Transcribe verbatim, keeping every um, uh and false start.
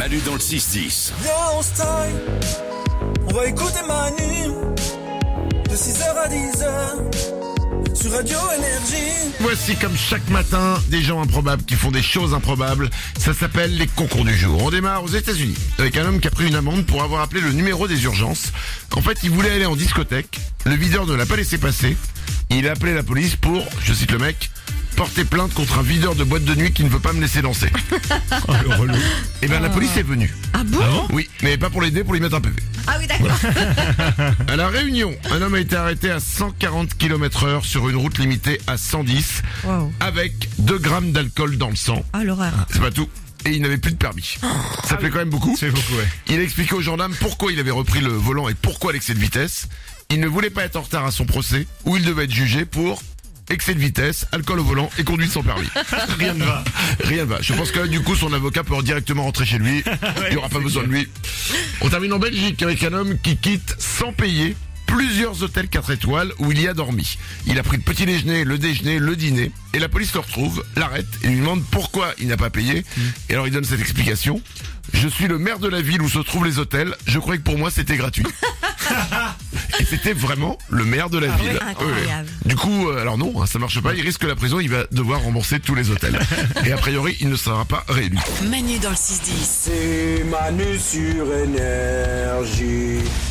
Manu dans le six dix. Viens, on se taille, on va écouter Manu, de six heures à dix heures, sur Radio Énergie. Voici comme chaque matin, des gens improbables qui font des choses improbables. Ça s'appelle les concours du jour. On démarre aux États-Unis avec un homme qui a pris une amende pour avoir appelé le numéro des urgences. En fait, il voulait aller en discothèque. Le videur ne l'a pas laissé passer. Il a appelé la police pour, je cite le mec, porter plainte contre un videur de boîte de nuit qui ne veut pas me laisser danser. Oh, le relou. Et ben la police est venue. Ah bon, Oui, mais pas pour l'aider, pour lui mettre un P V. Ah oui, d'accord. À La Réunion, un homme a été arrêté à cent quarante kilomètres heure sur une route limitée à cent dix, Wow. avec deux grammes d'alcool dans le sang. Ah, l'horreur. C'est pas tout. Et il n'avait plus de permis. Ça fait quand même beaucoup. C'est beaucoup, ouais. Il a expliqué aux gendarmes pourquoi il avait repris le volant et pourquoi l'excès de vitesse. Il ne voulait pas être en retard à son procès, où il devait être jugé pour excès de vitesse, alcool au volant et conduite sans permis. Rien ne va. Rien ne va. Je pense que là, du coup, son avocat peut directement rentrer chez lui. Il n'y aura pas besoin de lui. On termine en Belgique avec un homme qui quitte sans payer plusieurs hôtels quatre étoiles où il y a dormi. Il a pris le petit déjeuner, le déjeuner, le dîner, et la police le retrouve, l'arrête et lui demande pourquoi il n'a pas payé. Et alors il donne cette explication. Je suis le maire de la ville où se trouvent les hôtels. Je croyais que pour moi c'était gratuit. Et c'était vraiment le maire de la Ah ville. ouais, incroyable. Ouais. Du coup, euh, alors non, hein, ça marche pas. Il risque la prison. Il va devoir rembourser tous les hôtels. Et a priori, il ne sera pas réélu. Manu dans le six dix. C'est Manu sur Énergie.